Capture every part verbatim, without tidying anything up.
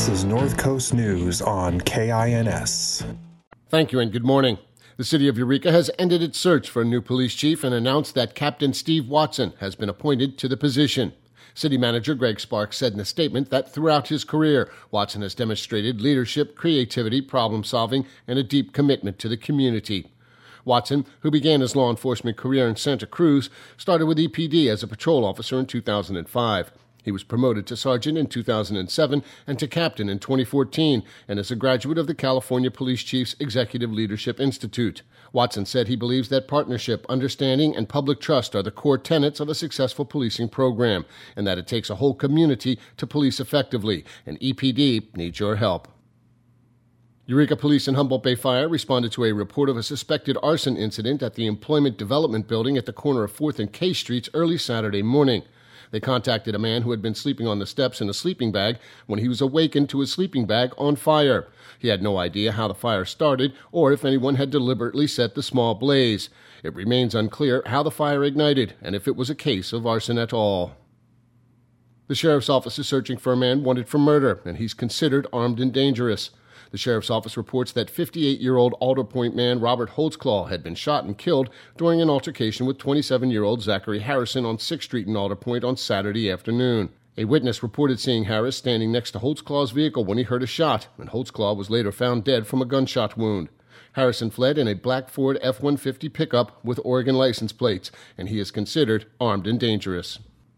This is North Coast News on K I N S. Thank you and good morning. The city of Eureka has ended its search for a new police chief and announced that Captain Steve Watson has been appointed to the position. City Manager Greg Sparks said in a statement that throughout his career, Watson has demonstrated leadership, creativity, problem-solving, and a deep commitment to the community. Watson, who began his law enforcement career in Santa Cruz, started with E P D as a patrol officer in two thousand five. He was promoted to sergeant in two thousand seven and to captain in twenty fourteen, and is a graduate of the California Police Chiefs Executive Leadership Institute. Watson said he believes that partnership, understanding, and public trust are the core tenets of a successful policing program, and that it takes a whole community to police effectively, and E P D needs your help. Eureka Police and Humboldt Bay Fire responded to a report of a suspected arson incident at the Employment Development Building at the corner of fourth and K Streets early Saturday morning. They contacted a man who had been sleeping on the steps in a sleeping bag when he was awakened to his sleeping bag on fire. He had no idea how the fire started or if anyone had deliberately set the small blaze. It remains unclear how the fire ignited and if it was a case of arson at all. The sheriff's office is searching for a man wanted for murder, and he's considered armed and dangerous. The sheriff's office reports that fifty-eight-year-old Alder Point man Robert Holtzclaw had been shot and killed during an altercation with twenty-seven-year-old Zachary Harrison on sixth Street in Alder Point on Saturday afternoon. A witness reported seeing Harris standing next to Holtzclaw's vehicle when he heard a shot, and Holtzclaw was later found dead from a gunshot wound. Harrison fled in a black Ford F one fifty pickup with Oregon license plates, and he is considered armed and dangerous.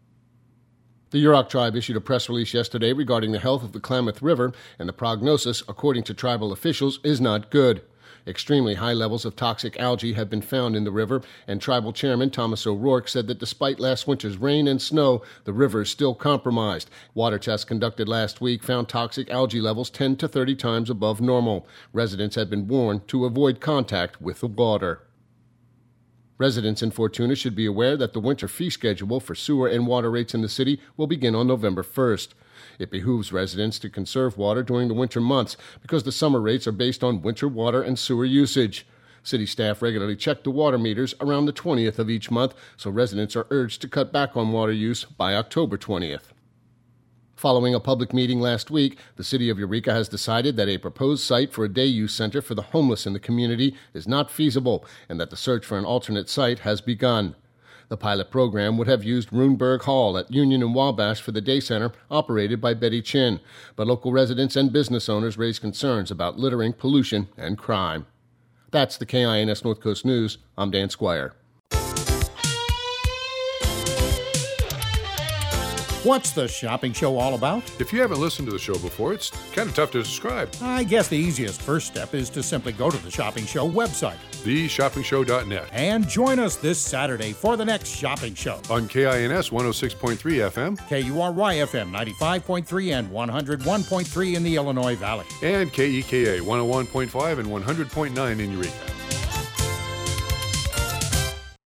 The Yurok tribe issued a press release yesterday regarding the health of the Klamath River, and the prognosis, according to tribal officials, is not good. Extremely high levels of toxic algae have been found in the river, and tribal chairman Thomas O'Rourke said that despite last winter's rain and snow, the river is still compromised. Water tests conducted last week found toxic algae levels ten to thirty times above normal. Residents had been warned to avoid contact with the water. Residents in Fortuna should be aware that the winter fee schedule for sewer and water rates in the city will begin on November first. It behooves residents to conserve water during the winter months because the summer rates are based on winter water and sewer usage. City staff regularly check the water meters around the twentieth of each month, so residents are urged to cut back on water use by October twentieth. Following a public meeting last week, the city of Eureka has decided that a proposed site for a day-use center for the homeless in the community is not feasible and that the search for an alternate site has begun. The pilot program would have used Runeberg Hall at Union and Wabash for the day center operated by Betty Chin, but local residents and business owners raise concerns about littering, pollution, and crime. That's the K I N S North Coast News. I'm Dan Squire. What's the shopping show all about? If you haven't listened to the show before, it's kind of tough to describe. I guess the easiest first step is to simply go to the Shopping Show website. the shopping show dot net. And join us this Saturday for the next Shopping Show. On K I N S one oh six point three F M. K U R Y F M ninety-five point three and one oh one point three in the Illinois Valley. And K E K A one oh one point five and one hundred point nine in Eureka.